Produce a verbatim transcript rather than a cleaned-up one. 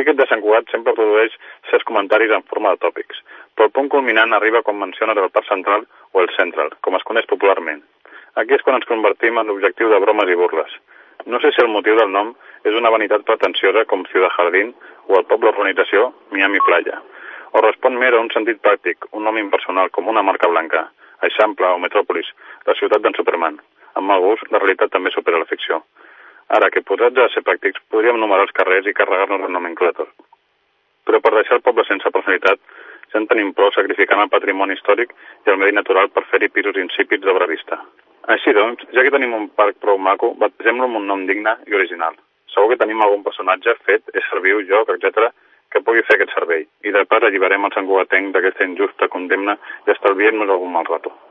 aquest de Sant Cugat sempre produeix certs comentaris en forma de tòpics, però el punt culminant arriba quan menciones el Parc Central o el Central, com es coneix popularment. Aquí és quan ens convertim en l'objectiu de bromes i burles. No sé si el motiu del nom és una vanitat pretensiosa com Ciudad Jardín o el poble urbanització Miami Playa, o respon més a un sentit pràctic, un nom impersonal com una marca blanca, Eixample o Metròpolis, la ciutat d'en Superman. Amb mal gust, la realitat també supera la ficció. Ara, que posats a ser pràctics, podríem numerar els carrers i carregar-nos el nomenclàtor. Però per deixar el poble sense personalitat, ja en tenim prou sacrificant el patrimoni històric i el medi natural per fer-hi pisos insípids d'obra vista. Així doncs, ja que tenim un parc prou maco, batesem-lo amb un nom digne i original. Segur que tenim algun personatge fet, ésser viu, joc, etcètera, que pugui fer aquest servei. I de pas alliberem el santcugatenc d'aquesta injusta condemna i estalviem-nos algun mal rato.